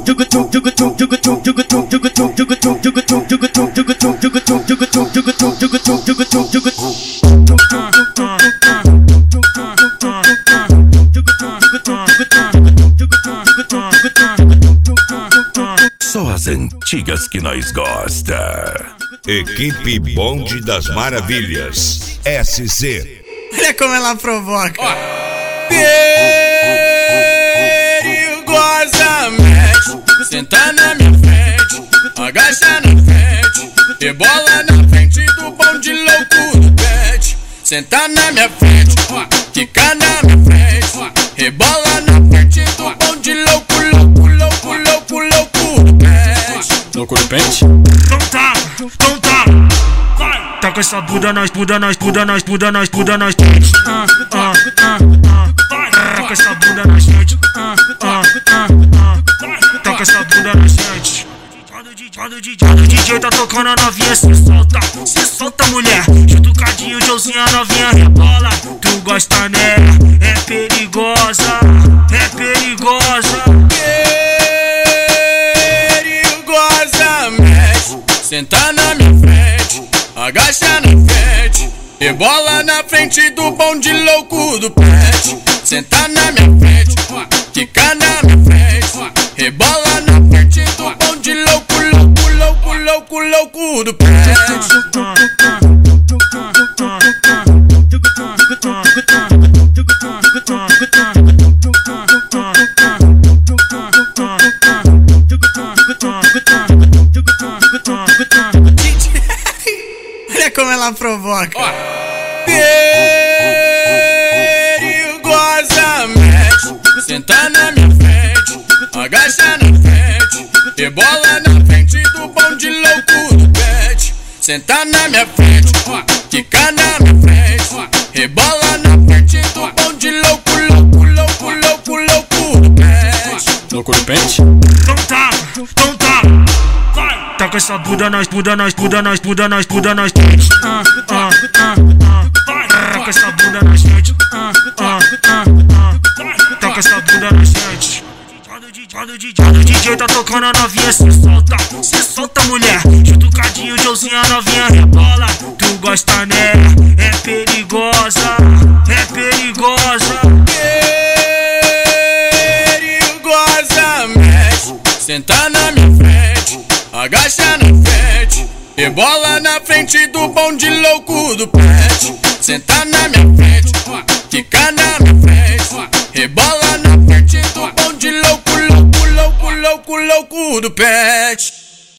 Só as antigas que nós gosta. Equipe Bonde das Maravilhas, SC. Olha como ela provoca. Perigosamente, senta na minha frente, agacha na frente, rebola na frente do bonde louco do pet. Senta na minha frente, quica na minha frente, rebola na frente do bonde louco, louco, louco, louco, louco do pet. Louco do pet? Então tá. Tá com essa Buda nós pet. Tá com essa Buda nós pet. Tá com essa Buda nós pet. Quando o DJ tá tocando a novinha, cê solta mulher. Jutucadinho, Joãozinho, a novinha rebola. Tu gosta nela, é perigosa. Perigosamente, senta na minha frente, agacha na frente, rebola na frente do bonde louco do pet. Senta na minha frente, quica na minha frente, rebola na frente do bonde louco, louco, louco, louco, louco do pet. Olha como ela provoca. Perigosamente, senta na minha frente, agacha na frente, rebola na frente do bonde louco do pet. Senta na minha frente, quica na minha frente, rebola na frente do bonde louco, louco, louco, louco, louco do pet. Louco do pet? Então tá. Tá com essa Buda nós pet. Tá com essa Buda nós pet. Tá com essa Buda nós pet. Quando o DJ tá tocando a novinha, cê solta mulher. Jutucadinho, Joãozinho, a novinha rebola. Tu gosta nela, é perigosa. Perigosamente, senta na minha frente, agacha na frente, rebola na frente do bonde louco do pet. Senta na minha frente, quica na minha frente, rebola na frente do bonde louco, louco, louco, louco, louco do pet.